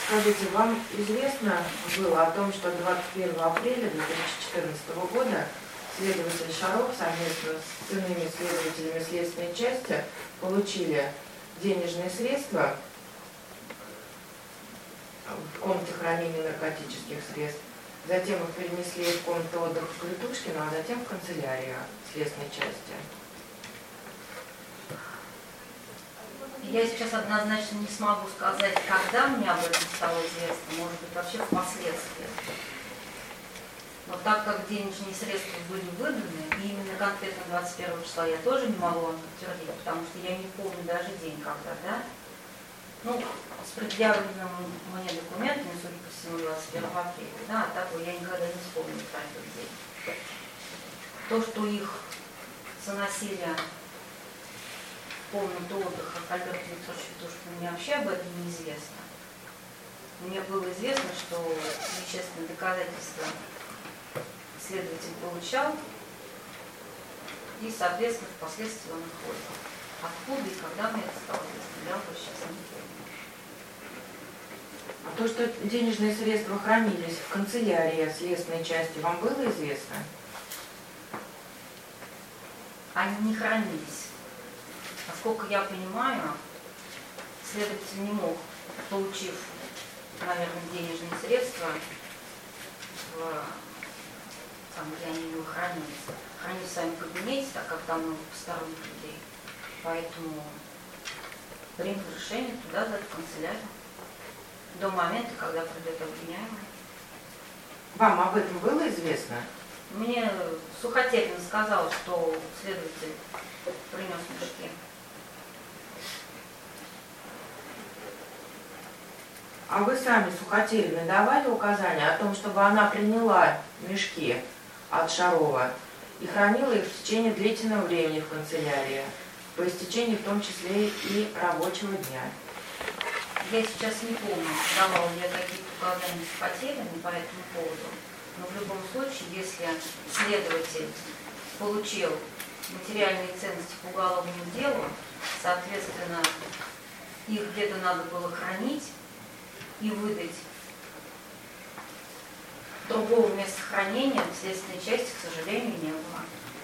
Скажите, вам известно было о том, что 21 апреля 2014 года следователь Шаров совместно с иными следователями следственной части получили денежные средства в комнате хранения наркотических средств, затем их перенесли в комнату отдыха к Летушкину, а затем в канцелярию следственной части? Я сейчас однозначно не смогу сказать, когда мне об этом стало известно, может быть, вообще впоследствии. Но так как денежные средства были выданы, и именно конкретно 21 числа я тоже не могу вам подтвердить, потому что я не помню даже день, когда, да? Ну, с предъявленным мне документами, судя по всему, 21 апреля, да, а так я никогда не вспомню про этот день. То, что их заносили в комнату отдыха к Альберту Викторовичу Летушкину, мне вообще об этом неизвестно. Мне было известно, что вещественные доказательства следователь получал, и, соответственно, впоследствии он их отдал. Откуда и когда мне это стало известно, я уже сейчас не помню. А то, что денежные средства хранились в канцелярии следственной части, вам было известно? Они не хранились. Насколько я понимаю, следователь не мог, получив, наверное, денежные средства, там, где они его хранились, хранить в своем кабинете, так как там много посторонних людей. Поэтому принято решение туда дать в канцелярию до момента, когда придет обвиняемый. Вам об этом было известно? Мне Сухотельный сказал, что следователь принес мешки. А вы сами Сухотельной давали указания о том, чтобы она приняла мешки от Шарова и хранила их в течение длительного времени в канцелярии, по истечении в том числе и рабочего дня? Я сейчас не помню, давал ли я какие-то указания Сухотельной по этому поводу, но в любом случае, если следователь получил материальные ценности по уголовному делу, соответственно, их где-то надо было хранить и выдать. Другого места хранения в следственной части, к сожалению, не было.